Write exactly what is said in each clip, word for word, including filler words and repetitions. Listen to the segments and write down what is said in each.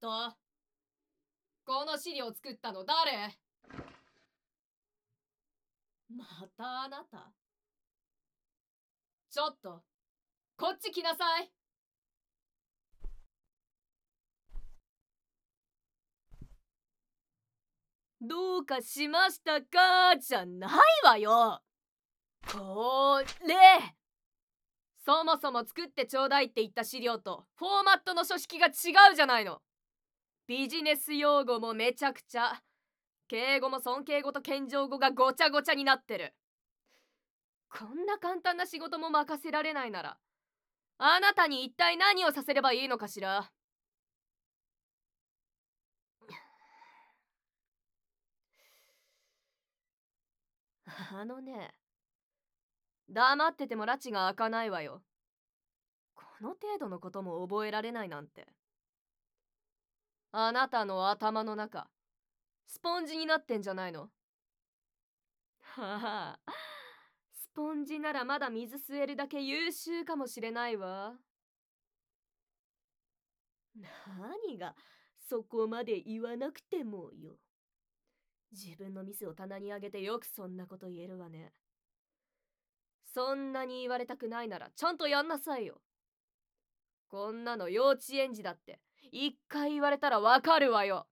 と、この資料を作ったの誰？またあなた？ちょっと、こっち来なさい。どうかしましたかじゃないわよ。これ、そもそも作ってちょうだいって言った資料とフォーマットの書式が違うじゃないの。ビジネス用語もめちゃくちゃ、敬語も尊敬語と謙譲語がごちゃごちゃになってる。こんな簡単な仕事も任せられないなら、あなたに一体何をさせればいいのかしら。あのね、黙ってても拉致が開かないわよ。この程度のことも覚えられないなんて。あなたの頭の中、スポンジになってんじゃないの？はあ、スポンジならまだ水吸えるだけ優秀かもしれないわ。何がそこまで言わなくてもよ。自分のミスを棚に上げてよくそんなこと言えるわね。そんなに言われたくないならちゃんとやんなさいよ。こんなの幼稚園児だって一回言われたらわかるわよ。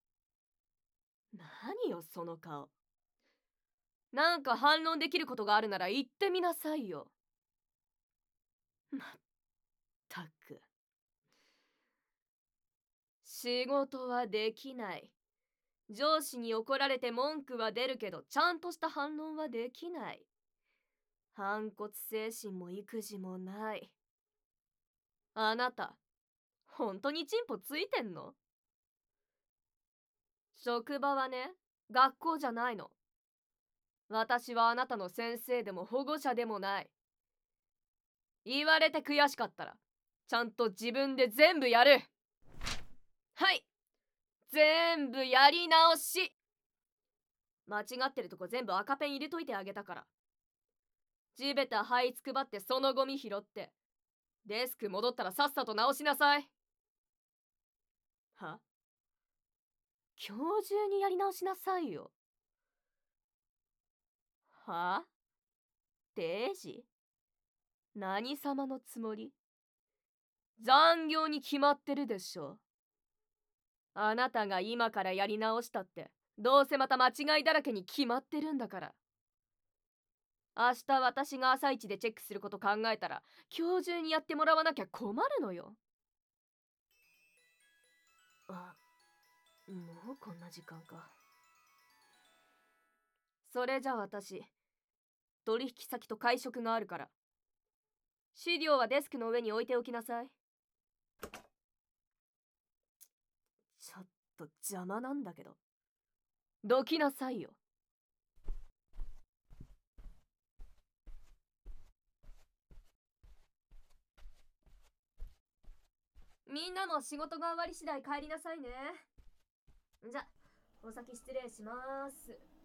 何よその顔。なんか反論できることがあるなら言ってみなさいよ。まったく。仕事はできない。上司に怒られて文句は出るけどちゃんとした反論はできない。反骨精神も育児もない。あなた、本当にチンポついてんの？職場はね、学校じゃないの。私はあなたの先生でも保護者でもない。言われて悔しかったら、ちゃんと自分で全部やる。はい、全部やり直し。間違ってるとこ全部赤ペン入れといてあげたから。地べた這いつくばってそのゴミ拾って、デスク戻ったらさっさと直しなさい。は？今日中にやり直しなさいよ。は？定時？何様のつもり？残業に決まってるでしょ。あなたが今からやり直したってどうせまた間違いだらけに決まってるんだから。明日私が朝一でチェックすること考えたら今日中にやってもらわなきゃ困るのよ。あ、もうこんな時間か。それじゃ私、取引先と会食があるから、資料はデスクの上に置いておきなさい。ちょっと邪魔なんだけど、どきなさいよ。みんなも仕事が終わり次第帰りなさいね。じゃ、お先失礼します。